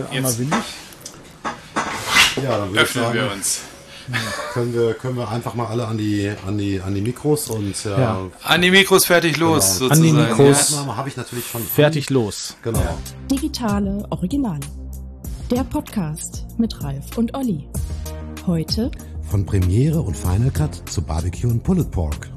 einmal windig. Ja, dann öffnen sagen, wir uns. Können wir einfach mal alle an die Mikros und an die Mikros fertig los, genau. sozusagen. An die Mikros habe ich natürlich schon fertig los. Genau. Ja. Digitale Originale. Der Podcast mit Ralf und Olli. Heute von Premiere und Final Cut zu Barbecue und Pulled Pork.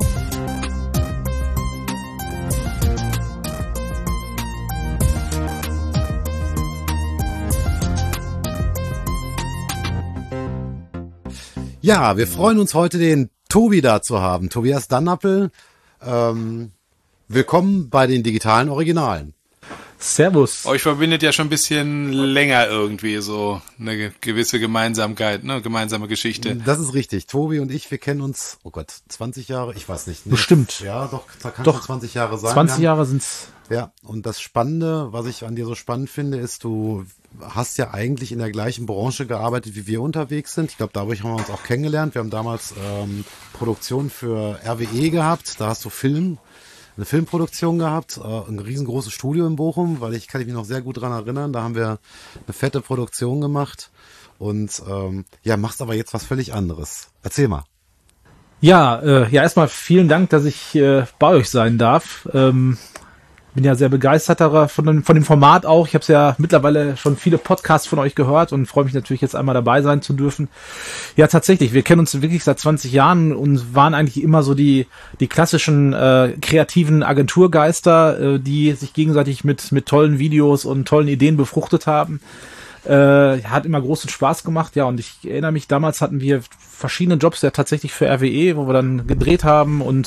Ja, wir freuen uns heute, den Tobi da zu haben. Tobias Dannappel, willkommen bei den digitalen Originalen. Servus. Euch verbindet ja schon ein bisschen länger irgendwie so eine gewisse Gemeinsamkeit, ne, gemeinsame Geschichte. Das ist richtig. Tobi und ich, wir kennen uns, 20 Jahre, ich weiß nicht. Bestimmt. Ja, doch, da kann schon 20 Jahre sein. 20 Jahre sind's. Ja, und das Spannende, was ich an dir so spannend finde, ist, du hast ja eigentlich in der gleichen Branche gearbeitet, wie wir unterwegs sind. Ich glaube, dadurch haben wir uns auch kennengelernt. Wir haben damals Produktion für RWE gehabt. Da hast du eine Filmproduktion gehabt, ein riesengroßes Studio in Bochum, weil kann ich mich noch sehr gut dran erinnern. Da haben wir eine fette Produktion gemacht und machst aber jetzt was völlig anderes. Erzähl mal. Ja, erstmal vielen Dank, dass ich bei euch sein darf. Bin ja sehr begeistert von dem Format auch. Ich habe ja mittlerweile schon viele Podcasts von euch gehört und freue mich natürlich jetzt einmal dabei sein zu dürfen. Ja, tatsächlich, wir kennen uns wirklich seit 20 Jahren und waren eigentlich immer so die klassischen kreativen Agenturgeister, die sich gegenseitig mit tollen Videos und tollen Ideen befruchtet haben. Hat immer großen Spaß gemacht, ja, und ich erinnere mich, damals hatten wir verschiedene Jobs ja tatsächlich für RWE, wo wir dann gedreht haben und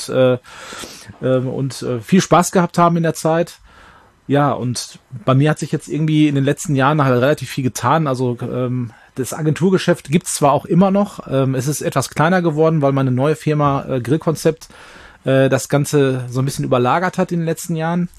viel Spaß gehabt haben in der Zeit. Ja, und bei mir hat sich jetzt irgendwie in den letzten Jahren halt relativ viel getan. Also das Agenturgeschäft gibt's zwar auch immer noch, es ist etwas kleiner geworden, weil meine neue Firma Grillkonzept das Ganze so ein bisschen überlagert hat in den letzten Jahren.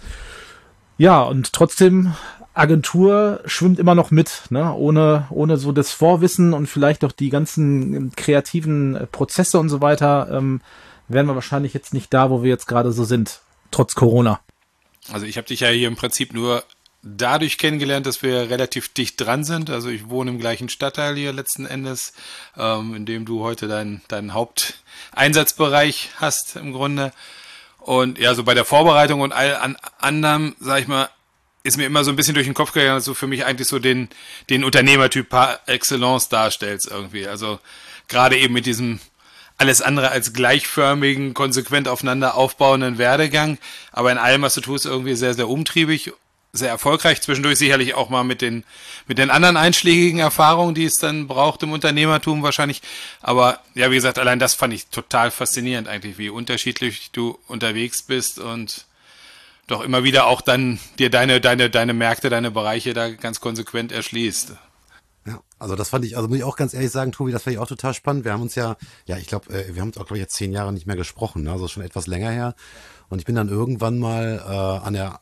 Ja, und trotzdem Agentur schwimmt immer noch mit, ne? Ohne so das Vorwissen und vielleicht auch die ganzen kreativen Prozesse und so weiter, wären wir wahrscheinlich jetzt nicht da, wo wir jetzt gerade so sind, trotz Corona. Also ich habe dich ja hier im Prinzip nur dadurch kennengelernt, dass wir relativ dicht dran sind. Also ich wohne im gleichen Stadtteil hier letzten Endes, in dem du heute deinen Haupteinsatzbereich hast im Grunde. Und ja, so bei der Vorbereitung und all anderem, sag ich mal, ist mir immer so ein bisschen durch den Kopf gegangen, dass du für mich eigentlich so den Unternehmertyp par excellence darstellst irgendwie. Also gerade eben mit diesem alles andere als gleichförmigen, konsequent aufeinander aufbauenden Werdegang. Aber in allem, was du tust, irgendwie sehr, sehr umtriebig, sehr erfolgreich. Zwischendurch sicherlich auch mal mit den anderen einschlägigen Erfahrungen, die es dann braucht im Unternehmertum wahrscheinlich. Aber ja, wie gesagt, allein das fand ich total faszinierend eigentlich, wie unterschiedlich du unterwegs bist und doch immer wieder auch dann dir deine Märkte, deine Bereiche da ganz konsequent erschließt. Ja, also das fand ich, also muss ich auch ganz ehrlich sagen, Tobi, das fand ich auch total spannend. Wir haben uns ich glaube, wir haben uns auch, glaube ich, jetzt 10 Jahre nicht mehr gesprochen, ne? Also schon etwas länger her. Und ich bin dann irgendwann mal an der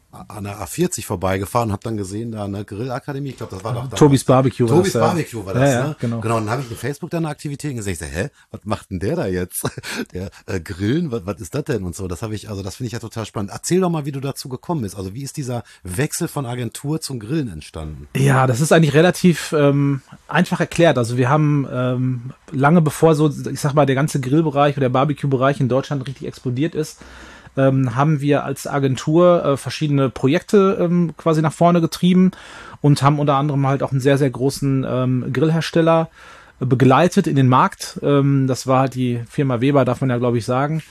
A40 vorbeigefahren und habe dann gesehen, da eine Grillakademie, ich glaube, das war doch da. Tobis Barbecue war das. Tobis Barbecue war das, ja, ne? Genau, dann habe ich in Facebook da eine Aktivität gesehen. Ich sag, was macht denn der da jetzt? Der Grillen, was ist das denn? Und so, das finde ich ja total spannend. Erzähl doch mal, wie du dazu gekommen bist. Also wie ist dieser Wechsel von Agentur zum Grillen entstanden? Ja, das ist eigentlich relativ einfach erklärt. Also wir haben lange bevor so, ich sag mal, der ganze Grillbereich oder der Barbecue-Bereich in Deutschland richtig explodiert ist, haben wir als Agentur verschiedene Projekte quasi nach vorne getrieben und haben unter anderem halt auch einen sehr, sehr großen Grillhersteller begleitet in den Markt. Das war halt die Firma Weber, darf man ja, glaube ich, sagen.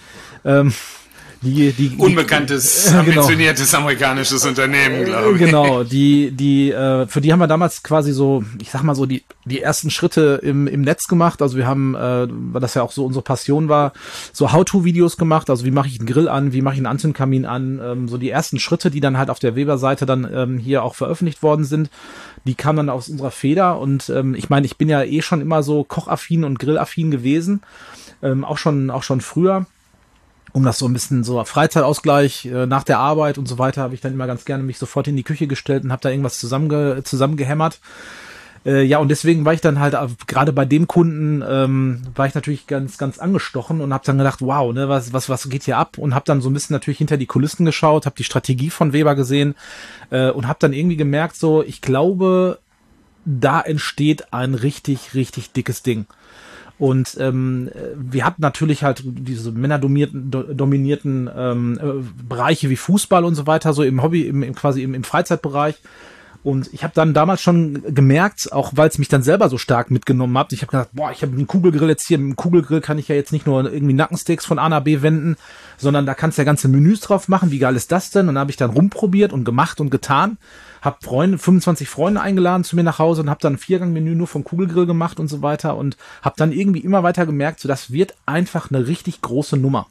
Unbekanntes, ambitioniertes amerikanisches Unternehmen, glaube ich. Genau, für die haben wir damals quasi so, ich sag mal so, die ersten Schritte im Netz gemacht. Also wir haben, weil das ja auch so unsere Passion war, so How-to-Videos gemacht. Also wie mache ich einen Grill an, wie mache ich einen Anzündkamin an. So die ersten Schritte, die dann halt auf der Weber-Seite dann hier auch veröffentlicht worden sind, die kamen dann aus unserer Feder. Und ich meine, ich bin ja schon immer so kochaffin und grillaffin gewesen, auch schon früher. Um das so ein bisschen so Freizeitausgleich nach der Arbeit und so weiter, habe ich dann immer ganz gerne mich sofort in die Küche gestellt und habe da irgendwas zusammengehämmert. Ja, und deswegen war ich dann halt, gerade bei dem Kunden, war ich natürlich ganz, ganz angestochen und habe dann gedacht, wow, ne, was geht hier ab? Und habe dann so ein bisschen natürlich hinter die Kulissen geschaut, habe die Strategie von Weber gesehen und habe dann irgendwie gemerkt, so, ich glaube, da entsteht ein richtig, richtig dickes Ding. Und wir hatten natürlich halt diese männerdominierten Bereiche wie Fußball und so weiter, so im Hobby, quasi im Freizeitbereich. Und ich habe dann damals schon gemerkt, auch weil es mich dann selber so stark mitgenommen hat, ich habe gedacht, boah, ich habe einen Kugelgrill jetzt hier, mit dem Kugelgrill kann ich ja jetzt nicht nur irgendwie Nackensteaks von A nach B wenden, sondern da kannst du ja ganze Menüs drauf machen, wie geil ist das denn? Und dann habe ich dann rumprobiert und gemacht und getan, habe 25 Freunde eingeladen zu mir nach Hause und habe dann ein 4-Gang-Menü nur vom Kugelgrill gemacht und so weiter und habe dann irgendwie immer weiter gemerkt, so das wird einfach eine richtig große Nummer.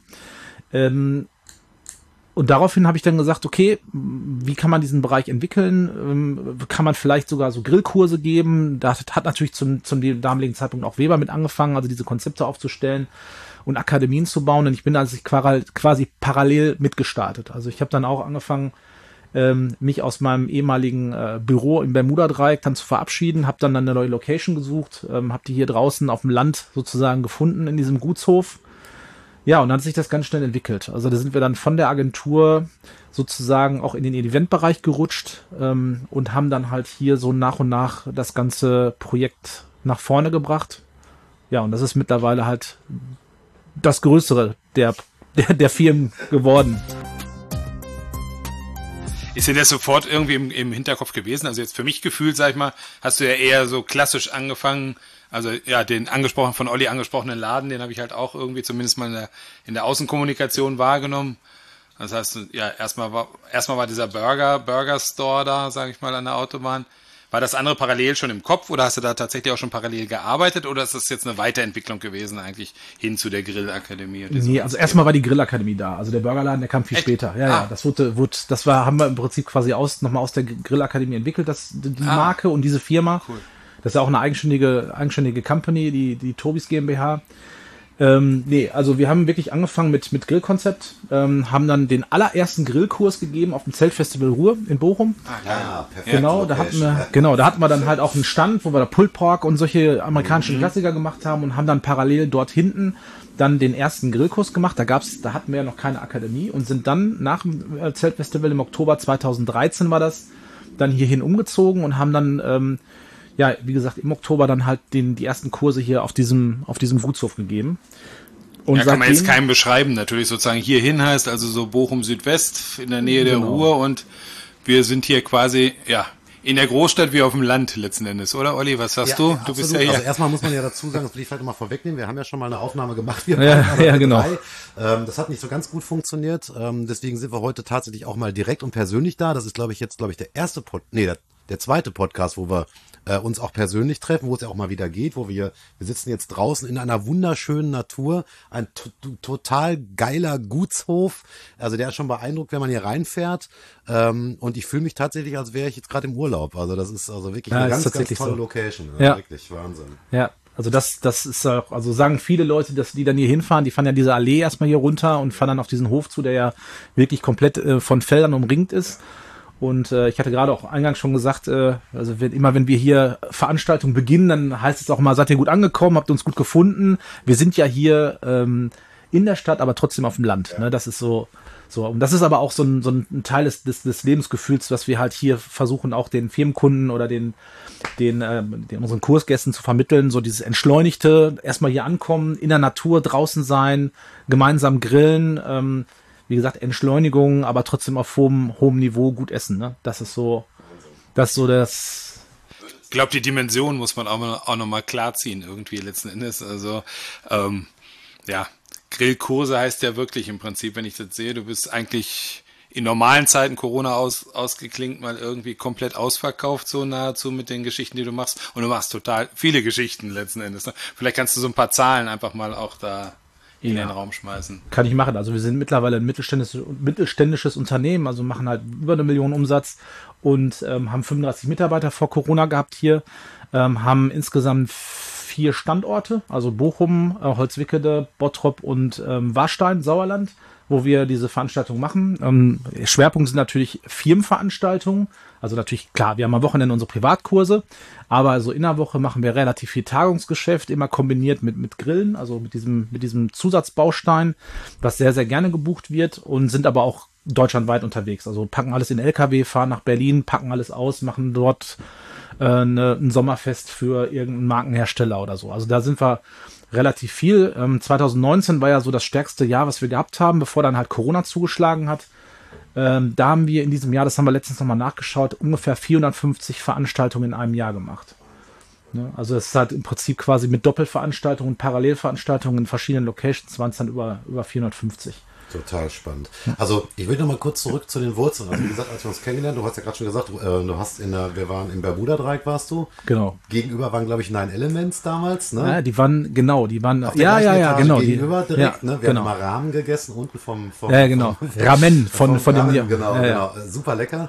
Und daraufhin habe ich dann gesagt, okay, wie kann man diesen Bereich entwickeln? Kann man vielleicht sogar so Grillkurse geben? Da hat natürlich zum damaligen Zeitpunkt auch Weber mit angefangen, also diese Konzepte aufzustellen und Akademien zu bauen. Und ich bin also quasi parallel mitgestartet. Also ich habe dann auch angefangen, mich aus meinem ehemaligen Büro im Bermuda-Dreieck dann zu verabschieden, habe dann eine neue Location gesucht, habe die hier draußen auf dem Land sozusagen gefunden in diesem Gutshof. Ja, und dann hat sich das ganz schnell entwickelt. Also da sind wir dann von der Agentur sozusagen auch in den Eventbereich gerutscht und haben dann halt hier so nach und nach das ganze Projekt nach vorne gebracht. Ja, und das ist mittlerweile halt das Größere der Firmen geworden. Ist dir das sofort irgendwie im Hinterkopf gewesen? Also jetzt für mich gefühlt, sag ich mal, hast du ja eher so klassisch angefangen. Also ja, den von Olli angesprochenen Laden, den habe ich halt auch irgendwie zumindest mal in der Außenkommunikation wahrgenommen. Das heißt, ja, erstmal war dieser Burger Store da, sage ich mal, an der Autobahn. War das andere parallel schon im Kopf oder hast du da tatsächlich auch schon parallel gearbeitet oder ist das jetzt eine Weiterentwicklung gewesen eigentlich hin zu der Grillakademie? Nee, also erstmal war die Grillakademie da. Also der Burgerladen, der kam viel später. Ja, das haben wir im Prinzip quasi nochmal aus der Grillakademie entwickelt, die Marke und diese Firma. Cool. Das ist ja auch eine eigenständige Company, die Tobis GmbH. Also wir haben wirklich angefangen mit Grillkonzept, haben dann den allerersten Grillkurs gegeben auf dem Zeltfestival Ruhr in Bochum. Perfekt. Genau, da hatten wir dann halt auch einen Stand, wo wir da Pulled Pork und solche amerikanischen Klassiker gemacht haben und haben dann parallel dort hinten dann den ersten Grillkurs gemacht. Da hatten wir ja noch keine Akademie und sind dann nach dem Zeltfestival im Oktober 2013 war das, dann hierhin umgezogen und haben dann wie gesagt, im Oktober dann halt die ersten Kurse hier auf diesem Gutshof gegeben. Und ja, kann man jetzt keinem beschreiben, natürlich sozusagen hierhin heißt, also so Bochum Südwest in der Nähe der Ruhr und wir sind hier quasi, ja, in der Großstadt wie auf dem Land letzten Endes, oder Olli? Was sagst du? Du bist ja hier. Also erstmal muss man ja dazu sagen, das will ich vielleicht mal vorwegnehmen, wir haben ja schon mal eine Aufnahme gemacht. Genau. Das hat nicht so ganz gut funktioniert, deswegen sind wir heute tatsächlich auch mal direkt und persönlich da. Das ist, glaube ich, der zweite Podcast, wo wir uns auch persönlich treffen, wo es ja auch mal wieder geht, wir sitzen jetzt draußen in einer wunderschönen Natur, ein total geiler Gutshof, also der ist schon beeindruckt, wenn man hier reinfährt und ich fühle mich tatsächlich, als wäre ich jetzt gerade im Urlaub, also das ist also wirklich eine ganz tolle Location, ja. Wirklich Wahnsinn. Ja. Also das ist auch, also sagen viele Leute, dass die dann hier hinfahren, die fahren ja diese Allee erstmal hier runter und fahren dann auf diesen Hof zu, der ja wirklich komplett von Feldern umringt ist. Und ich hatte gerade auch eingangs schon gesagt, also wenn wir hier Veranstaltungen beginnen, dann heißt es auch mal, seid ihr gut angekommen, habt uns gut gefunden. Wir sind ja hier in der Stadt, aber trotzdem auf dem Land. Ja. Ne? Das ist so. Und das ist aber auch so ein Teil des Lebensgefühls, was wir halt hier versuchen, auch den Firmenkunden oder den unseren Kursgästen zu vermitteln. So dieses Entschleunigte, erstmal hier ankommen, in der Natur draußen sein, gemeinsam grillen, wie gesagt, Entschleunigung, aber trotzdem auf hohem Niveau gut essen. Ne? Das ist so das. Ich glaube, die Dimension muss man auch noch mal klarziehen irgendwie letzten Endes. Also Grillkurse heißt ja wirklich im Prinzip, wenn ich das sehe, du bist eigentlich in normalen Zeiten Corona ausgeklingt, mal irgendwie komplett ausverkauft, so nahezu mit den Geschichten, die du machst. Und du machst total viele Geschichten letzten Endes. Ne? Vielleicht kannst du so ein paar Zahlen einfach mal auch da in den Raum schmeißen. Kann ich machen. Also wir sind mittlerweile ein mittelständisches Unternehmen, also machen halt über 1 Million Umsatz und haben 35 Mitarbeiter vor Corona gehabt hier, haben insgesamt 4 Standorte, also Bochum, Holzwickede, Bottrop und Warstein, Sauerland, wo wir diese Veranstaltungen machen. Schwerpunkt sind natürlich Firmenveranstaltungen, Also natürlich, klar, wir haben am Wochenende unsere Privatkurse, aber so in der Woche machen wir relativ viel Tagungsgeschäft, immer kombiniert mit Grillen, also mit diesem Zusatzbaustein, was sehr, sehr gerne gebucht wird und sind aber auch deutschlandweit unterwegs. Also packen alles in LKW, fahren nach Berlin, packen alles aus, machen dort ein Sommerfest für irgendeinen Markenhersteller oder so. Also da sind wir relativ viel. 2019 war ja so das stärkste Jahr, was wir gehabt haben, bevor dann halt Corona zugeschlagen hat. Da haben wir in diesem Jahr, das haben wir letztens nochmal nachgeschaut, ungefähr 450 Veranstaltungen in einem Jahr gemacht. Ne? Also es ist halt im Prinzip quasi mit Doppelveranstaltungen, Parallelveranstaltungen in verschiedenen Locations waren es dann über 450. Total spannend. Also ich will noch mal kurz zurück zu den Wurzeln. Also wie gesagt, als wir uns kennengelernt, du hast ja gerade schon gesagt, wir waren im Bermuda-Dreieck, warst du? Genau. Gegenüber waren, glaube ich, Nine Elements damals, ne? Ja, die waren auf der Etage genau. Gegenüber direkt, ja, ne? Wir genau. haben mal Ramen gegessen, unten vom genau. Ramen von dem Ramen, genau. Super lecker.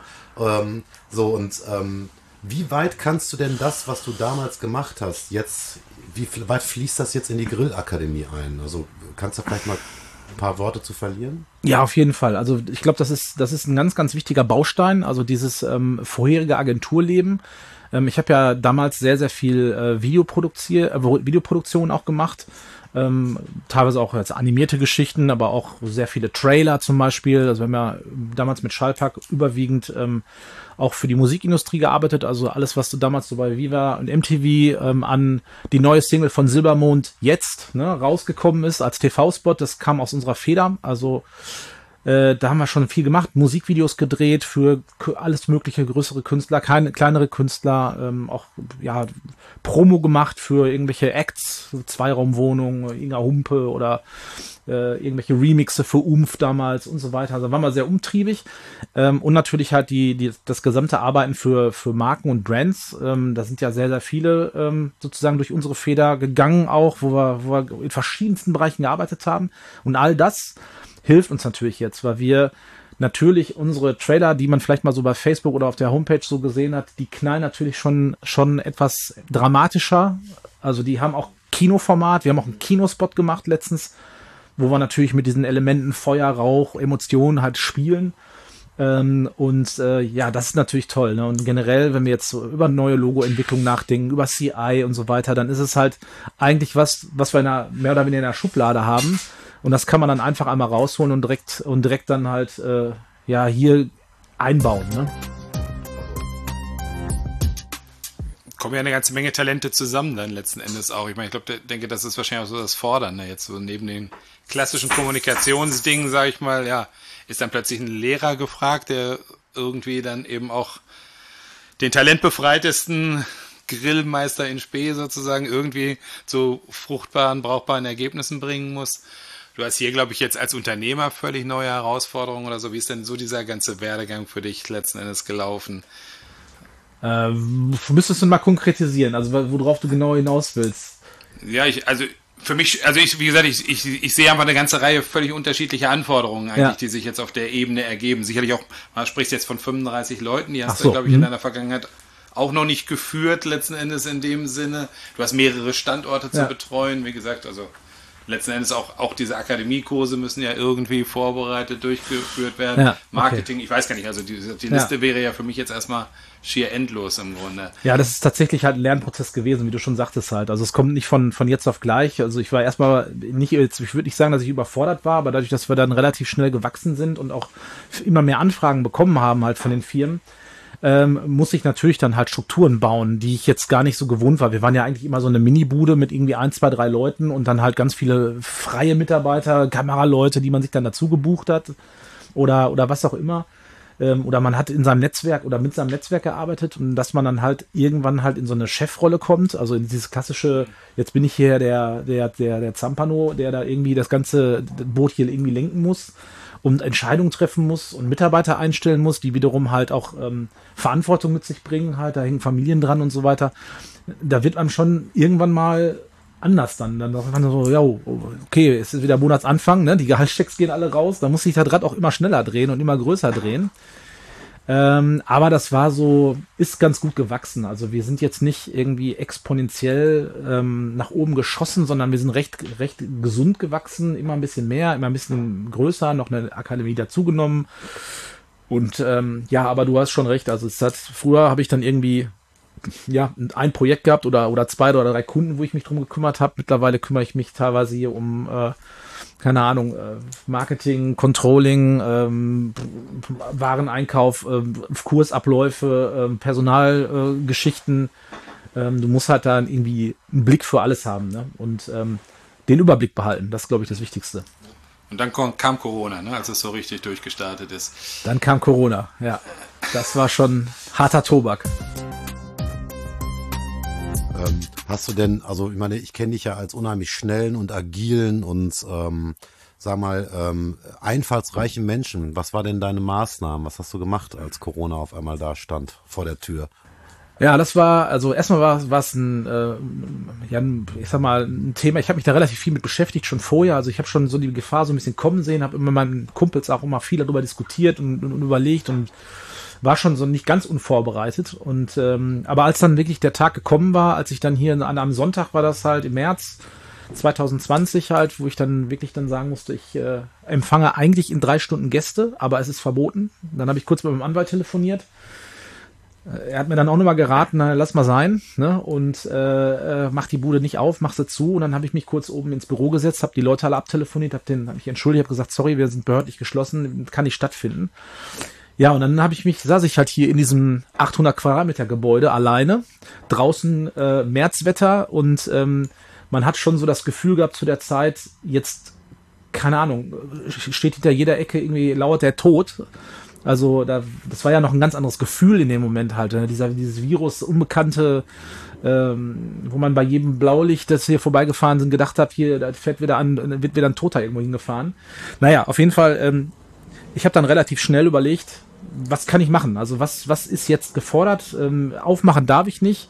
Wie weit kannst du denn das, was du damals gemacht hast, jetzt, wie weit fließt das jetzt in die Grillakademie ein? Also kannst du vielleicht mal ein paar Worte zu verlieren? Ja, auf jeden Fall. Also ich glaube, das ist ein ganz, ganz wichtiger Baustein, also dieses vorherige Agenturleben. Ich habe ja damals sehr, sehr viel Videoproduktion auch gemacht. Teilweise auch jetzt animierte Geschichten, aber auch sehr viele Trailer zum Beispiel. Also wir haben ja damals mit Schallplack überwiegend auch für die Musikindustrie gearbeitet. Also alles, was du damals so bei Viva und MTV an die neue Single von Silbermond jetzt rausgekommen ist als TV-Spot, das kam aus unserer Feder. Also da haben wir schon viel gemacht, Musikvideos gedreht für alles mögliche, größere Künstler, kleinere Künstler, auch ja Promo gemacht für irgendwelche Acts, Zweiraumwohnungen, Inga Humpe oder irgendwelche Remixe für Umf damals und so weiter. Also waren wir sehr umtriebig und natürlich halt das gesamte Arbeiten für Marken und Brands. Da sind ja sehr, sehr viele sozusagen durch unsere Feder gegangen auch, wo wir in verschiedensten Bereichen gearbeitet haben und all das hilft uns natürlich jetzt, weil wir natürlich unsere Trailer, die man vielleicht mal so bei Facebook oder auf der Homepage so gesehen hat, die knallen natürlich schon etwas dramatischer. Also die haben auch Kinoformat. Wir haben auch einen Kinospot gemacht letztens, wo wir natürlich mit diesen Elementen Feuer, Rauch, Emotionen halt spielen. Ja, das ist natürlich toll. Ne? Und generell, wenn wir jetzt so über neue Logoentwicklung nachdenken, über CI und so weiter, dann ist es halt eigentlich was wir mehr oder weniger in der Schublade haben. Und das kann man dann einfach einmal rausholen und direkt dann halt hier einbauen. Ne? Kommen ja eine ganze Menge Talente zusammen dann letzten Endes auch. Ich meine, denke, das ist wahrscheinlich auch so das Fordernde. Jetzt so neben den klassischen Kommunikationsdingen, sage ich mal, ja, ist dann plötzlich ein Lehrer gefragt, der irgendwie dann eben auch den talentbefreitesten Grillmeister in Spee sozusagen irgendwie zu fruchtbaren, brauchbaren Ergebnissen bringen muss. Du hast hier, glaube ich, jetzt als Unternehmer völlig neue Herausforderungen oder so. Wie ist denn so dieser ganze Werdegang für dich letzten Endes gelaufen? Müsstest du mal konkretisieren, also worauf du genau hinaus willst? Ja, wie gesagt, ich sehe einfach eine ganze Reihe völlig unterschiedlicher Anforderungen eigentlich, die sich jetzt auf der Ebene ergeben. Sicherlich auch, man spricht jetzt von 35 Leuten, die hast du, glaube ich, in deiner Vergangenheit auch noch nicht geführt, letzten Endes in dem Sinne. Du hast mehrere Standorte zu betreuen, wie gesagt, also letzten Endes auch diese Akademiekurse müssen ja irgendwie vorbereitet, durchgeführt werden. Ja, okay. Marketing, ich weiß gar nicht, also die Liste wäre ja für mich jetzt erstmal schier endlos im Grunde. Ja, das ist tatsächlich halt ein Lernprozess gewesen, wie du schon sagtest halt. Also es kommt nicht von jetzt auf gleich. Also ich war erstmal ich würde nicht sagen, dass ich überfordert war, aber dadurch, dass wir dann relativ schnell gewachsen sind und auch immer mehr Anfragen bekommen haben halt von den Firmen, muss ich natürlich dann halt Strukturen bauen, die ich jetzt gar nicht so gewohnt war. Wir waren ja eigentlich immer so eine Mini-Bude mit irgendwie 1, 2, 3 Leuten und dann halt ganz viele freie Mitarbeiter, Kameraleute, die man sich dann dazu gebucht hat oder was auch immer. Oder man hat in seinem Netzwerk oder mit seinem Netzwerk gearbeitet und dass man dann halt irgendwann halt in so eine Chefrolle kommt, also in dieses klassische, jetzt bin ich hier der Zampano, der da irgendwie das ganze Boot hier irgendwie lenken muss und Entscheidungen treffen muss und Mitarbeiter einstellen muss, die wiederum halt auch Verantwortung mit sich bringen, halt, da hängen Familien dran und so weiter. Da wird einem schon irgendwann mal anders dann sagt man so, ja, okay, es ist wieder Monatsanfang, ne? Die Gehaltschecks gehen alle raus, da muss sich das Rad auch immer schneller drehen und immer größer drehen. Aber das ist ganz gut gewachsen. Also wir sind jetzt nicht irgendwie exponentiell nach oben geschossen, sondern wir sind recht gesund gewachsen, immer ein bisschen mehr, immer ein bisschen größer, noch eine Akademie dazugenommen. Und ja, aber du hast schon recht. Also früher habe ich dann irgendwie ein Projekt gehabt oder 2 oder 3 Kunden, wo ich mich drum gekümmert habe. Mittlerweile kümmere ich mich teilweise hier um keine Ahnung, Marketing, Controlling, Wareneinkauf, Kursabläufe, Personalgeschichten. Du musst halt da irgendwie einen Blick für alles haben, ne? Und den Überblick behalten. Das ist, glaube ich, das Wichtigste. Und dann kam Corona, ne, als es so richtig durchgestartet ist. Dann kam Corona, ja. Das war schon harter Tobak. Hast du denn, also ich meine, ich kenne dich ja als unheimlich schnellen und agilen und einfallsreichen Menschen. Was war denn deine Maßnahmen? Was hast du gemacht, als Corona auf einmal da stand vor der Tür? Ja, das war, also erstmal war es ein Thema, ich habe mich da relativ viel mit beschäftigt, schon vorher, also ich habe schon so die Gefahr so ein bisschen kommen sehen, habe immer meinen Kumpels auch immer viel darüber diskutiert und überlegt und war schon so nicht ganz unvorbereitet und aber als dann wirklich der Tag gekommen war, als ich dann hier an einem Sonntag war das halt im März 2020 halt, wo ich dann wirklich dann sagen musste, ich empfange eigentlich in 3 Stunden Gäste, aber es ist verboten. Dann habe ich kurz mit meinem Anwalt telefoniert. Er hat mir dann auch nochmal geraten, lass mal sein, ne? Und mach die Bude nicht auf, mach sie zu. Und dann habe ich mich kurz oben ins Büro gesetzt, habe die Leute alle abtelefoniert, habe mich entschuldigt, habe gesagt, sorry, wir sind behördlich geschlossen, kann nicht stattfinden. Ja, und dann saß ich halt hier in diesem 800 Quadratmeter Gebäude alleine, draußen Märzwetter und man hat schon so das Gefühl gehabt zu der Zeit, jetzt, keine Ahnung, steht hinter jeder Ecke irgendwie lauert der Tod. Also das war ja noch ein ganz anderes Gefühl in dem Moment halt, ne? Dieses Virus, Unbekannte, wo man bei jedem Blaulicht, das hier vorbeigefahren sind, gedacht hat, hier, da wird wieder ein Toter irgendwo hingefahren. Naja, auf jeden Fall, ich habe dann relativ schnell überlegt, was kann ich machen? Also was ist jetzt gefordert? Aufmachen darf ich nicht.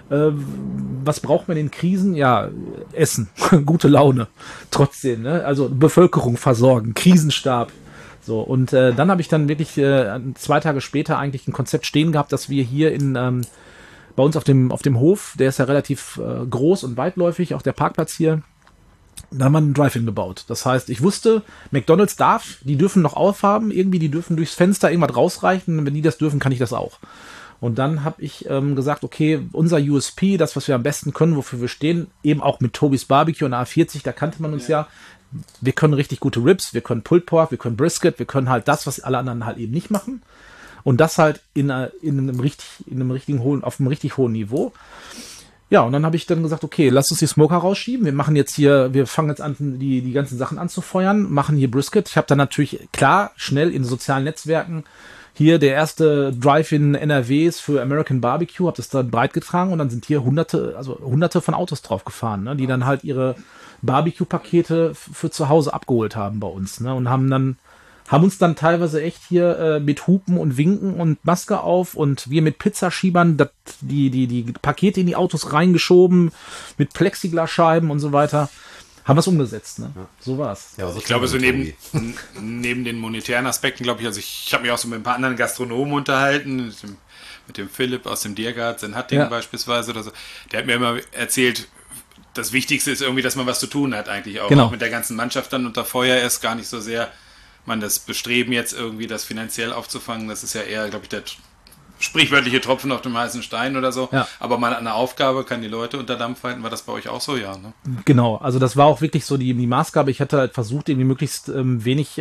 Was braucht man in Krisen? Ja, Essen, gute Laune, trotzdem, ne? Also Bevölkerung versorgen, Krisenstab. So, und dann habe ich dann wirklich 2 Tage später eigentlich ein Konzept stehen gehabt, dass wir hier bei uns auf dem Hof, der ist ja relativ groß und weitläufig, auch der Parkplatz hier, da haben wir einen Drive-In gebaut. Das heißt, ich wusste, McDonald's die dürfen noch aufhaben, irgendwie, die dürfen durchs Fenster irgendwas rausreichen, und wenn die das dürfen, kann ich das auch. Und dann habe ich gesagt, okay, unser USP, das, was wir am besten können, wofür wir stehen, eben auch mit Tobis Barbecue und A40, da kannte man uns ja. Wir können richtig gute Ribs, wir können Pulled Pork, wir können Brisket, wir können halt das, was alle anderen halt eben nicht machen. Und das halt auf einem richtig hohen Niveau. Ja, und dann habe ich dann gesagt, okay, lass uns die Smoker rausschieben. Wir fangen jetzt an, die ganzen Sachen anzufeuern, machen hier Brisket. Ich habe dann natürlich, klar, schnell in sozialen Netzwerken hier der erste Drive-In NRWs für American Barbecue, habe das dann breit getragen und dann sind hier hunderte von Autos drauf gefahren, ne, die dann halt ihre Barbecue-Pakete für zu Hause abgeholt haben bei uns, ne, und haben uns dann teilweise echt hier mit Hupen und Winken und Maske auf und wir mit Pizzaschiebern die Pakete in die Autos reingeschoben, mit Plexiglasscheiben und so weiter. Haben wir es umgesetzt, ne? Ja. So war's. Ja, ich glaube, so neben den monetären Aspekten, glaube ich, also ich habe mich auch so mit ein paar anderen Gastronomen unterhalten, mit dem Philipp aus dem Diergarten in Hattingen beispielsweise oder so. Der hat mir immer erzählt, das Wichtigste ist irgendwie, dass man was zu tun hat eigentlich auch. Genau. Auch mit der ganzen Mannschaft dann unter Feuer ist gar nicht so sehr das Bestreben jetzt irgendwie das finanziell aufzufangen. Das ist ja eher, glaube ich, der sprichwörtliche Tropfen auf dem heißen Stein oder so. Ja. Aber mal eine Aufgabe, kann die Leute unter Dampf halten. War das bei euch auch so? Ja, ne? Genau, also das war auch wirklich so die Maßgabe. Ich hatte halt versucht, irgendwie möglichst wenig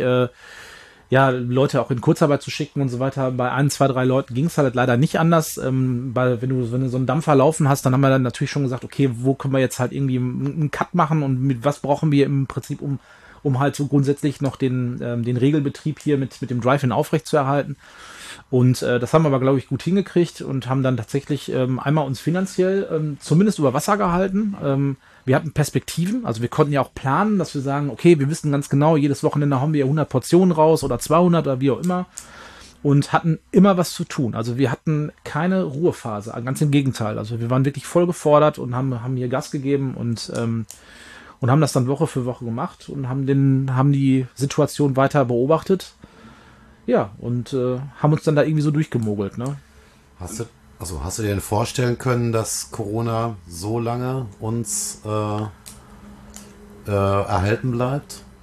Leute auch in Kurzarbeit zu schicken und so weiter. Bei 1, 2, 3 Leuten ging es halt leider nicht anders. Weil wenn du so einen Dampfer laufen hast, dann haben wir dann natürlich schon gesagt, okay, wo können wir jetzt halt irgendwie einen Cut machen und mit was brauchen wir im Prinzip, um halt so grundsätzlich noch den Regelbetrieb hier mit dem Drive-In aufrechtzuerhalten. Und das haben wir aber, glaube ich, gut hingekriegt und haben dann tatsächlich einmal uns finanziell zumindest über Wasser gehalten. Wir hatten Perspektiven, also wir konnten ja auch planen, dass wir sagen, okay, wir wissen ganz genau, jedes Wochenende haben wir 100 Portionen raus oder 200 oder wie auch immer und hatten immer was zu tun. Also wir hatten keine Ruhephase, ganz im Gegenteil. Also wir waren wirklich voll gefordert und haben hier Gas gegeben und haben das dann Woche für Woche gemacht und haben die Situation weiter beobachtet. Ja, und haben uns dann da irgendwie so durchgemogelt, ne? Hast du dir denn vorstellen können, dass Corona so lange uns erhalten bleibt?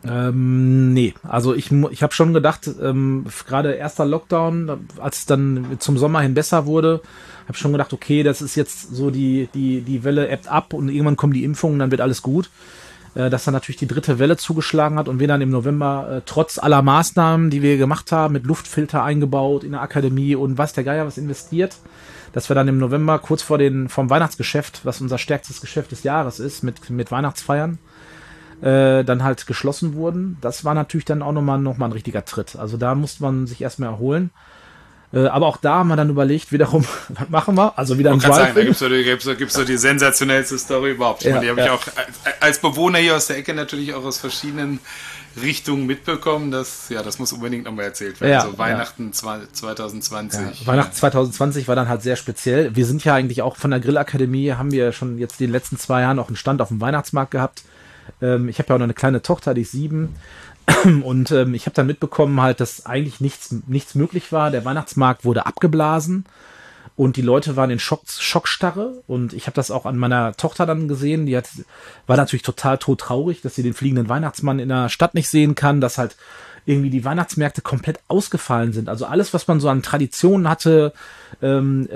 Nee, also ich habe schon gedacht, gerade erster Lockdown, als es dann zum Sommer hin besser wurde, habe schon gedacht, okay, das ist jetzt so die Welle ebbt ab und irgendwann kommen die Impfungen, dann wird alles gut. Dass dann natürlich die dritte Welle zugeschlagen hat und wir dann im November trotz aller Maßnahmen, die wir gemacht haben, mit Luftfilter eingebaut in der Akademie und weiß der Geier was investiert, dass wir dann im November kurz vom Weihnachtsgeschäft, was unser stärkstes Geschäft des Jahres ist, mit Weihnachtsfeiern, dann halt geschlossen wurden. Das war natürlich dann auch nochmal ein richtiger Tritt. Also da musste man sich erstmal erholen. Aber auch da haben wir dann überlegt, wiederum, was machen wir? Also wieder ein Drive-In. Da gibt's so die sensationellste Story überhaupt. Ich meine, die habe ich auch als Bewohner hier aus der Ecke natürlich auch aus verschiedenen Richtungen mitbekommen. Das muss unbedingt nochmal erzählt werden. Also Weihnachten 2020. Ja, Weihnachten 2020 war dann halt sehr speziell. Wir sind ja eigentlich auch von der Grillakademie, haben wir schon jetzt in den letzten 2 Jahren auch einen Stand auf dem Weihnachtsmarkt gehabt. Ich habe ja auch noch eine kleine Tochter, die ist 7. Und ich habe dann mitbekommen halt, dass eigentlich nichts möglich war. Der Weihnachtsmarkt wurde abgeblasen und die Leute waren in Schockstarre. Und ich habe das auch an meiner Tochter dann gesehen. War natürlich total todtraurig, dass sie den fliegenden Weihnachtsmann in der Stadt nicht sehen kann, dass halt irgendwie die Weihnachtsmärkte komplett ausgefallen sind. Also alles, was man so an Traditionen hatte, fand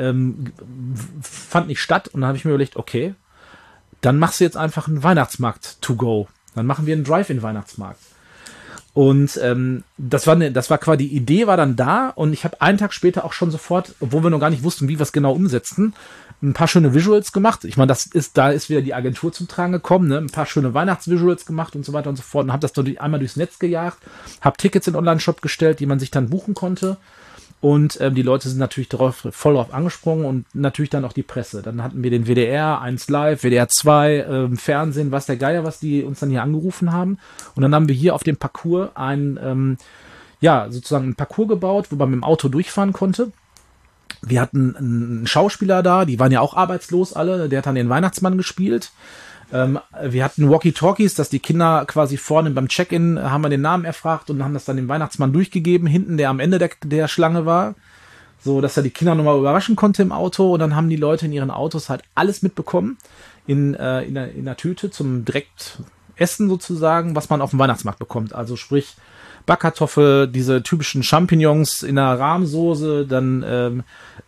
nicht statt. Und dann habe ich mir überlegt, okay, dann machst du jetzt einfach einen Weihnachtsmarkt to go. Dann machen wir einen Drive-In-Weihnachtsmarkt. Und das war quasi, die Idee war dann da und ich habe einen Tag später auch schon sofort, obwohl wir noch gar nicht wussten, wie wir es genau umsetzten, ein paar schöne Visuals gemacht. Ich meine, da ist wieder die Agentur zum Tragen gekommen, ne? Ein paar schöne Weihnachtsvisuals gemacht und so weiter und so fort und habe das einmal durchs Netz gejagt, habe Tickets in den Online-Shop gestellt, die man sich dann buchen konnte. Und die Leute sind natürlich voll drauf angesprungen und natürlich dann auch die Presse. Dann hatten wir den WDR 1 Live, WDR 2, Fernsehen, was der Geier, was die uns dann hier angerufen haben. Und dann haben wir hier auf dem Parcours sozusagen ein Parcours gebaut, wo man mit dem Auto durchfahren konnte. Wir hatten einen Schauspieler da, die waren ja auch arbeitslos alle, der hat dann den Weihnachtsmann gespielt. Wir hatten Walkie-Talkies, dass die Kinder quasi vorne beim Check-in haben wir den Namen erfragt und haben das dann dem Weihnachtsmann durchgegeben, hinten, der am Ende der Schlange war, so dass er die Kinder nochmal überraschen konnte im Auto und dann haben die Leute in ihren Autos halt alles mitbekommen in der Tüte zum direkt Essen sozusagen, was man auf dem Weihnachtsmarkt bekommt. Also sprich Backkartoffel, diese typischen Champignons in der Rahmsoße, dann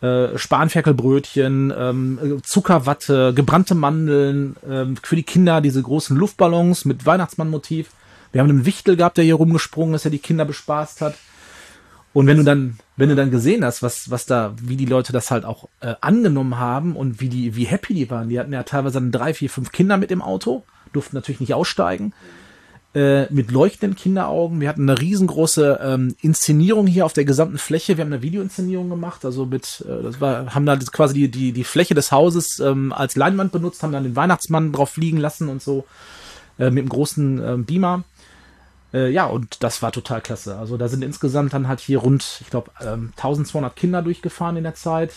Spanferkelbrötchen, Zuckerwatte, gebrannte Mandeln, für die Kinder diese großen Luftballons mit Weihnachtsmannmotiv. Wir haben einen Wichtel gehabt, der hier rumgesprungen ist, der die Kinder bespaßt hat. Und wenn du dann gesehen hast, wie die Leute das halt auch angenommen haben und wie happy die waren, die hatten ja teilweise dann 3, 4, 5 Kinder mit im Auto, durften natürlich nicht aussteigen, mit leuchtenden Kinderaugen. Wir hatten eine riesengroße Inszenierung hier auf der gesamten Fläche. Wir haben eine Videoinszenierung gemacht, also haben da quasi die Fläche des Hauses als Leinwand benutzt, haben dann den Weihnachtsmann drauf fliegen lassen und so mit einem großen Beamer. Und das war total klasse. Also da sind insgesamt dann halt hier rund, ich glaube, 1200 Kinder durchgefahren in der Zeit.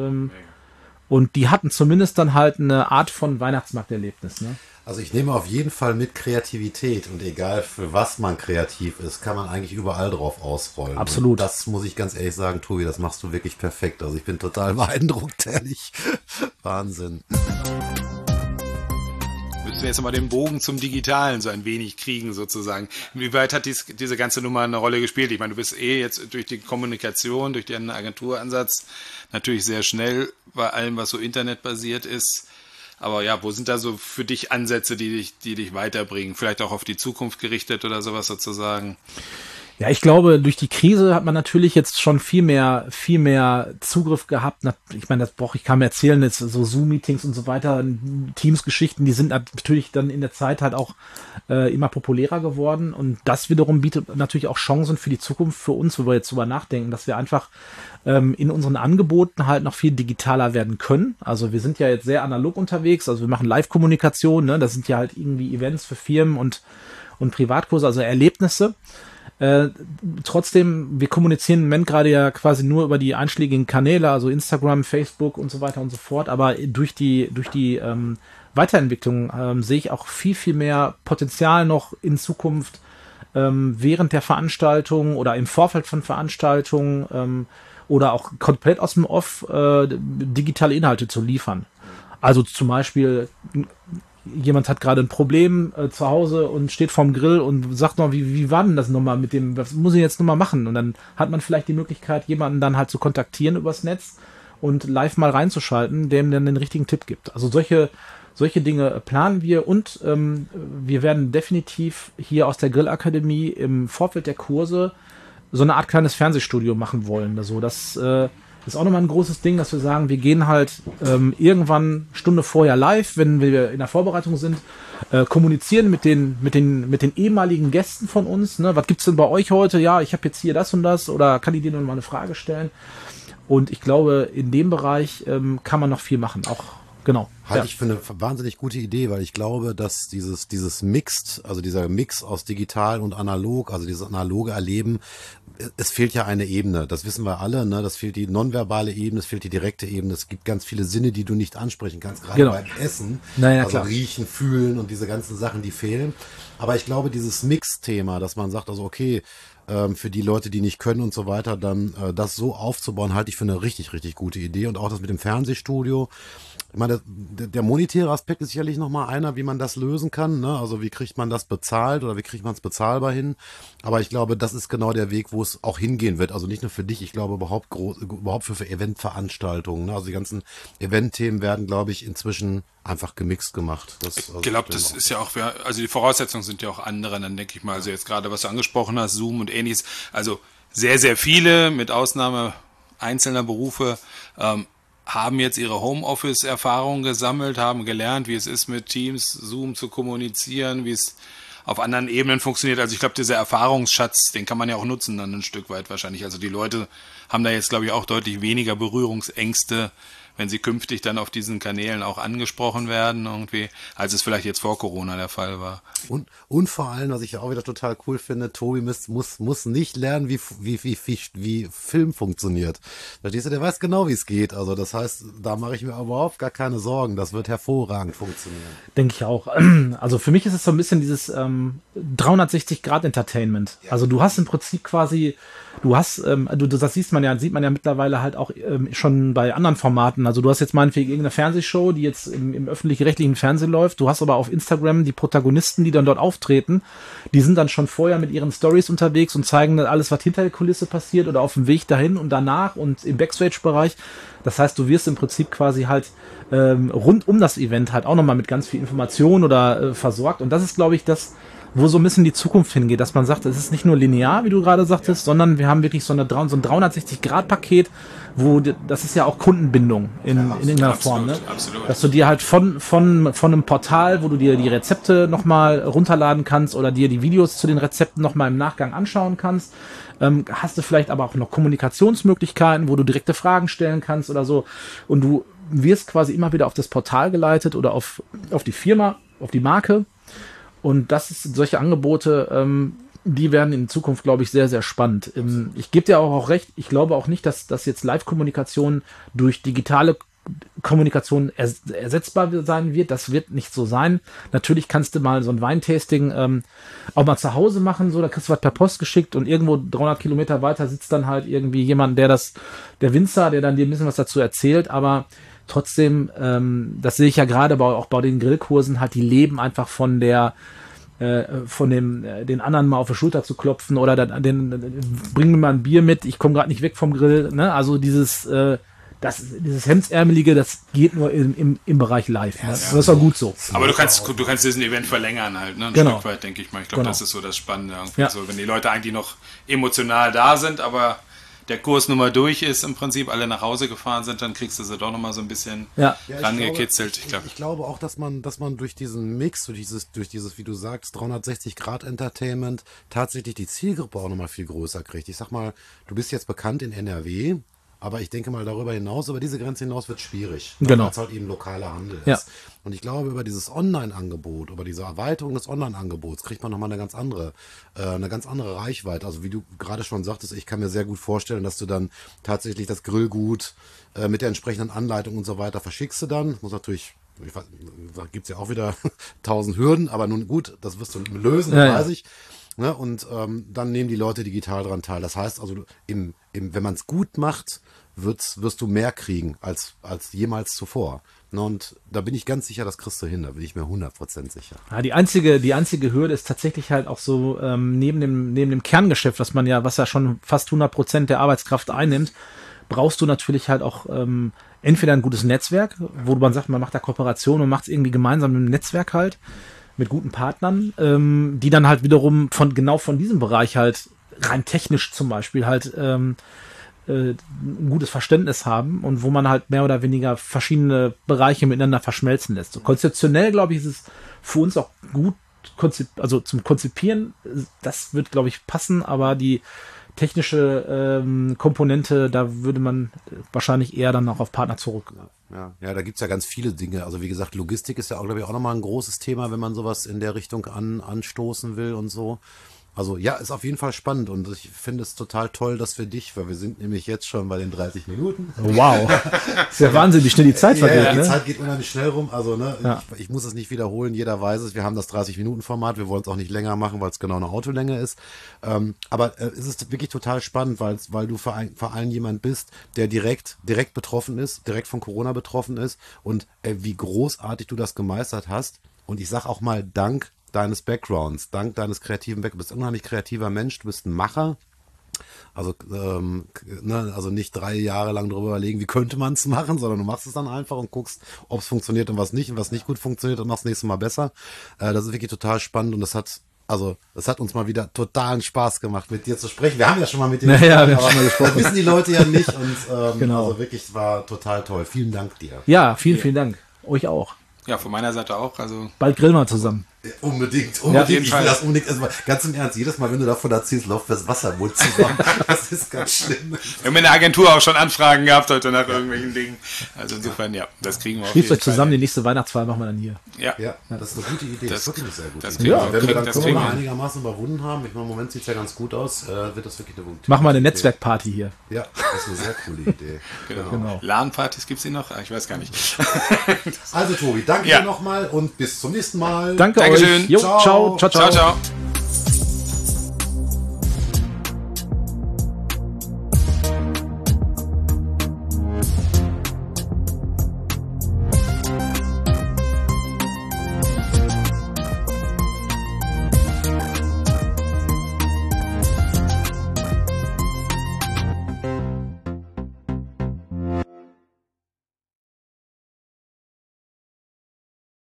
Und die hatten zumindest dann halt eine Art von Weihnachtsmarkterlebnis, ne? Also ich nehme auf jeden Fall mit Kreativität und egal für was man kreativ ist, kann man eigentlich überall drauf ausrollen. Absolut. Und das muss ich ganz ehrlich sagen, Tobi, das machst du wirklich perfekt. Also ich bin total beeindruckt, ehrlich. Wahnsinn. Müssen wir jetzt mal den Bogen zum Digitalen so ein wenig kriegen sozusagen. Inwieweit hat diese ganze Nummer eine Rolle gespielt? Ich meine, du bist jetzt durch die Kommunikation, durch den Agenturansatz natürlich sehr schnell bei allem, was so internetbasiert ist. Aber ja, wo sind da so für dich Ansätze, die dich weiterbringen? Vielleicht auch auf die Zukunft gerichtet oder sowas sozusagen? Ja, ich glaube, durch die Krise hat man natürlich jetzt schon viel mehr Zugriff gehabt. Ich meine, ich kann mir erzählen, jetzt so Zoom-Meetings und so weiter, Teams-Geschichten, die sind natürlich dann in der Zeit halt auch immer populärer geworden. Und das wiederum bietet natürlich auch Chancen für die Zukunft für uns, wo wir jetzt drüber nachdenken, dass wir einfach in unseren Angeboten halt noch viel digitaler werden können. Also wir sind ja jetzt sehr analog unterwegs, also wir machen Live-Kommunikation, ne? Das sind ja halt irgendwie Events für Firmen und Privatkurse, also Erlebnisse. Trotzdem, wir kommunizieren im Moment gerade ja quasi nur über die einschlägigen Kanäle, also Instagram, Facebook und so weiter und so fort, aber durch die Weiterentwicklung sehe ich auch viel, viel mehr Potenzial noch in Zukunft während der Veranstaltung oder im Vorfeld von Veranstaltungen oder auch komplett aus dem Off digitale Inhalte zu liefern. Also zum Beispiel, jemand hat gerade ein Problem zu Hause und steht vorm Grill und sagt noch, wie war denn das nochmal mit dem, was muss ich jetzt nochmal machen? Und dann hat man vielleicht die Möglichkeit, jemanden dann halt zu kontaktieren übers Netz und live mal reinzuschalten, der ihm dann den richtigen Tipp gibt. Also solche Dinge planen wir und wir werden definitiv hier aus der Grillakademie im Vorfeld der Kurse so eine Art kleines Fernsehstudio machen wollen. Also das ist auch nochmal ein großes Ding, dass wir sagen, wir gehen halt irgendwann Stunde vorher live, wenn wir in der Vorbereitung sind, kommunizieren mit den ehemaligen Gästen von uns. Ne? Was gibt's denn bei euch heute? Ja, ich habe jetzt hier das und das oder kann ich dir noch mal eine Frage stellen? Und ich glaube, in dem Bereich kann man noch viel machen. Auch genau. Halte ich für eine wahnsinnig gute Idee, weil ich glaube, dass dieses Mixed, also dieser Mix aus digital und analog, also dieses analoge Erleben, es fehlt ja eine Ebene. Das wissen wir alle, ne? Das fehlt die nonverbale Ebene, es fehlt die direkte Ebene. Es gibt ganz viele Sinne, die du nicht ansprechen kannst, gerade beim Essen. Naja, also klar. Riechen, Fühlen und diese ganzen Sachen, die fehlen. Aber ich glaube, dieses Mix-Thema, dass man sagt, also okay, für die Leute, die nicht können und so weiter, dann das so aufzubauen, halte ich für eine richtig, richtig gute Idee. Und auch das mit dem Fernsehstudio. Ich meine, der monetäre Aspekt ist sicherlich nochmal einer, wie man das lösen kann. Ne? Also wie kriegt man das bezahlt oder wie kriegt man es bezahlbar hin? Aber ich glaube, das ist genau der Weg, wo es auch hingehen wird. Also nicht nur für dich, ich glaube überhaupt für Eventveranstaltungen. Ne? Also die ganzen Eventthemen werden, glaube ich, inzwischen einfach gemixt gemacht. Ich glaube, das ist ja auch, also die Voraussetzungen sind ja auch andere, dann denke ich mal, also jetzt gerade, was du angesprochen hast, Zoom und ähnliches, also sehr, sehr viele, mit Ausnahme einzelner Berufe, haben jetzt ihre Homeoffice-Erfahrungen gesammelt, haben gelernt, wie es ist, mit Teams, Zoom zu kommunizieren, wie es auf anderen Ebenen funktioniert. Also ich glaube, dieser Erfahrungsschatz, den kann man ja auch nutzen dann ein Stück weit wahrscheinlich. Also die Leute haben da jetzt, glaube ich, auch deutlich weniger Berührungsängste, wenn sie künftig dann auf diesen Kanälen auch angesprochen werden irgendwie, als es vielleicht jetzt vor Corona der Fall war. Und vor allem, was ich auch wieder total cool finde, Tobi muss nicht lernen, wie Film funktioniert. Verstehst du, der weiß genau, wie es geht. Also das heißt, da mache ich mir überhaupt gar keine Sorgen. Das wird hervorragend funktionieren. Denke ich auch. Also für mich ist es so ein bisschen dieses 360-Grad-Entertainment. Ja. Also du hast im Prinzip quasi, das sieht man ja mittlerweile halt auch schon bei anderen Formaten. Also du hast jetzt meinetwegen irgendeine Fernsehshow, die jetzt im öffentlich-rechtlichen Fernsehen läuft. Du hast aber auf Instagram die Protagonisten, die dann dort auftreten. Die sind dann schon vorher mit ihren Stories unterwegs und zeigen dann alles, was hinter der Kulisse passiert oder auf dem Weg dahin und danach und im Backstage-Bereich. Das heißt, du wirst im Prinzip quasi halt rund um das Event halt auch nochmal mit ganz viel Information oder versorgt. Und das ist, glaube ich, das, wo so ein bisschen die Zukunft hingeht, dass man sagt, es ist nicht nur linear, wie du gerade sagtest, sondern wir haben wirklich so ein 360-Grad-Paket, das ist ja auch Kundenbindung in irgendeiner Form, ne? Absolut. Dass du dir halt von einem Portal, wo du dir die Rezepte nochmal runterladen kannst oder dir die Videos zu den Rezepten nochmal im Nachgang anschauen kannst, hast du vielleicht aber auch noch Kommunikationsmöglichkeiten, wo du direkte Fragen stellen kannst oder so, und du wirst quasi immer wieder auf das Portal geleitet oder auf die Firma, auf die Marke. Und solche Angebote, die werden in Zukunft, glaube ich, sehr, sehr spannend. Ich gebe dir auch recht, ich glaube auch nicht, dass jetzt Live-Kommunikation durch digitale Kommunikation ersetzbar sein wird. Das wird nicht so sein. Natürlich kannst du mal so ein Weintasting auch mal zu Hause machen, so, da kriegst du was per Post geschickt und irgendwo 300 Kilometer weiter sitzt dann halt irgendwie jemand, der Winzer, der dann dir ein bisschen was dazu erzählt, aber trotzdem, das sehe ich ja gerade auch bei den Grillkursen, halt, die leben einfach von den anderen mal auf die Schulter zu klopfen oder bring mir mal ein Bier mit, ich komme gerade nicht weg vom Grill, ne? Also dieses Hemdsärmelige, das geht nur im Bereich Live. Ne? Das ist auch gut so. Aber du kannst diesen Event verlängern halt, ne? Ein Genau. Stück weit, denke ich mal. Ich glaube, Genau. Das ist so das Spannende. Irgendwie. Ja. So, wenn die Leute eigentlich noch emotional da sind, aber der Kurs nun mal durch ist, im Prinzip alle nach Hause gefahren sind, dann kriegst du sie doch nochmal so ein bisschen rangekitzelt. Ich glaube auch, dass man durch diesen Mix, durch dieses, wie du sagst, 360-Grad-Entertainment tatsächlich die Zielgruppe auch nochmal viel größer kriegt. Ich sag mal, du bist jetzt bekannt in NRW, aber ich denke mal, darüber hinaus, über diese Grenze hinaus wird es schwierig, genau, weil es halt eben lokaler Handel ist. Ja. Und ich glaube, über dieses Online-Angebot, über diese Erweiterung des Online-Angebots kriegt man nochmal eine ganz andere Reichweite. Also wie du gerade schon sagtest, ich kann mir sehr gut vorstellen, dass du dann tatsächlich das Grillgut mit der entsprechenden Anleitung und so weiter verschickst du dann. Muss natürlich, da gibt es ja auch wieder 1000 Hürden, aber nun gut, das wirst du lösen, weiß ich. Ne? Und dann nehmen die Leute digital dran teil. Das heißt also, wenn man es gut macht, wirst du mehr kriegen als jemals zuvor. Und da bin ich ganz sicher, das kriegst du hin, da bin ich mir 100% sicher. Ja, die einzige Hürde ist tatsächlich halt auch so, neben dem Kerngeschäft, was ja schon fast 100% der Arbeitskraft einnimmt, brauchst du natürlich halt auch entweder ein gutes Netzwerk, wo man sagt, man macht da Kooperation und macht es irgendwie gemeinsam im Netzwerk halt, mit guten Partnern, die dann halt wiederum von diesem Bereich halt rein technisch zum Beispiel halt ein gutes Verständnis haben und wo man halt mehr oder weniger verschiedene Bereiche miteinander verschmelzen lässt. So konzeptionell, glaube ich, ist es für uns auch gut, also zum Konzipieren, das wird, glaube ich, passen, aber die technische Komponente, da würde man wahrscheinlich eher dann auch auf Partner zurück. Ja, da gibt's ja ganz viele Dinge. Also wie gesagt, Logistik ist ja auch, glaube ich, auch nochmal ein großes Thema, wenn man sowas in der Richtung anstoßen will und so. Also ja, ist auf jeden Fall spannend und ich finde es total toll, dass wir dich, weil wir sind nämlich jetzt schon bei den 30 Minuten. Wow, ist ja Wahnsinn, wie schnell die Zeit vergeht. Ja, die ne? Zeit geht unheimlich schnell rum, also ne, Ja. ich muss es nicht wiederholen, jeder weiß es, wir haben das 30-Minuten-Format, wir wollen es auch nicht länger machen, weil es genau eine Autolänge ist, aber es ist wirklich total spannend, weil du vor allem jemand bist, der direkt betroffen ist, direkt von Corona betroffen ist und wie großartig du das gemeistert hast und ich sag auch mal dank deines Backgrounds, dank deines kreativen Backgrounds. Du bist ein unheimlich kreativer Mensch, du bist ein Macher. Also, also nicht 3 Jahre lang darüber überlegen, wie könnte man es machen, sondern du machst es dann einfach und guckst, ob es funktioniert und was nicht gut funktioniert und machst das nächste Mal besser. Das ist wirklich total spannend und das hat uns mal wieder totalen Spaß gemacht, mit dir zu sprechen. Wir haben ja schon mal mit dir wir haben schon mal gesprochen. Das wissen die Leute ja nicht und Genau. also wirklich, es war total toll. Vielen Dank dir. Ja, vielen Dank. Euch auch. Ja, von meiner Seite auch. Also Bald grillen wir zusammen. Unbedingt. auf jeden Ich Fall. will das unbedingt. Also ganz im Ernst, jedes Mal, wenn du davon erzählst, läuft das Wasser im Mund zusammen. Das ist ganz schlimm. wir haben in der Agentur auch schon Anfragen gehabt heute nach irgendwelchen Dingen. Also insofern, ja, das kriegen wir auf Schließt jeden euch zusammen, die Fall. nächste Weihnachtsfeier machen wir dann hier. Ja. Ja, das ist eine gute Idee. Das ist wirklich eine sehr gute das Idee. kriegen wir- Wenn wir dann das kriegen Corona wir. einigermaßen überwunden haben, ich meine, im Moment sieht es ja ganz gut aus, wird das wirklich eine gute Machen wir eine Idee. Netzwerkparty hier. Ja, das ist eine sehr coole Idee. Genau. LAN-Partys gibt's hier noch? Ah, ich weiß gar nicht. Also Tobi, danke Ja. dir nochmal und bis zum nächsten Mal. Danke Dankeschön. euch. Jo, Ciao. ciao, ciao, ciao. Ciao, ciao.